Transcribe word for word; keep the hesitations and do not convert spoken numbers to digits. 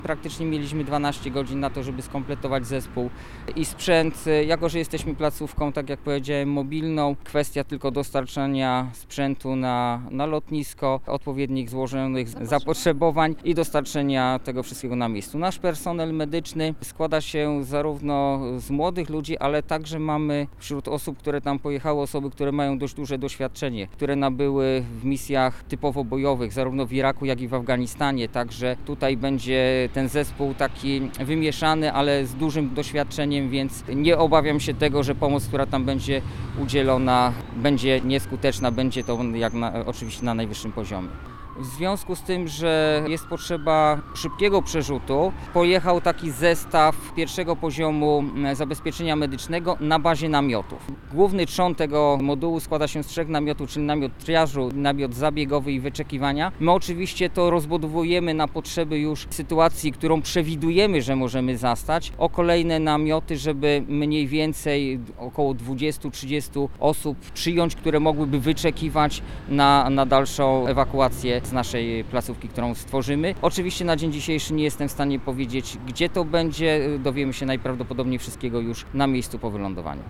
Praktycznie mieliśmy dwanaście godzin na to, żeby skompletować zespół i sprzęt. Jako że jesteśmy placówką, tak jak powiedziałem, mobilną, kwestia tylko dostarczania sprzętu na, na lotnisko, odpowiednich złożonych zapotrzebowań i dostarczenia tego wszystkiego na miejscu. Nasz personel medyczny składa się zarówno z młodych ludzi, ale także mamy wśród osób, które tam pojechały, osoby, które mają dość duże doświadczenie, które nabyły w misjach typowo bojowych, zarówno w Iraku, jak i w Afganistanie. Także tutaj będzie ten zespół taki wymieszany, ale z dużym doświadczeniem, więc nie obawiam się tego, że pomoc, która tam będzie udzielona, będzie nieskuteczna, będzie to jak na, oczywiście na najwyższym poziomie. W związku z tym, że jest potrzeba szybkiego przerzutu, pojechał taki zestaw pierwszego poziomu zabezpieczenia medycznego na bazie namiotów. Główny trzon tego modułu składa się z trzech namiotów, czyli namiot triażu, namiot zabiegowy i wyczekiwania. My oczywiście to rozbudowujemy na potrzeby już sytuacji, którą przewidujemy, że możemy zastać, o kolejne namioty, żeby mniej więcej około dwadzieścia do trzydziestu osób przyjąć, które mogłyby wyczekiwać na, na dalszą ewakuację z naszej placówki, którą stworzymy. Oczywiście na dzień dzisiejszy nie jestem w stanie powiedzieć, gdzie to będzie. Dowiemy się najprawdopodobniej wszystkiego już na miejscu po wylądowaniu.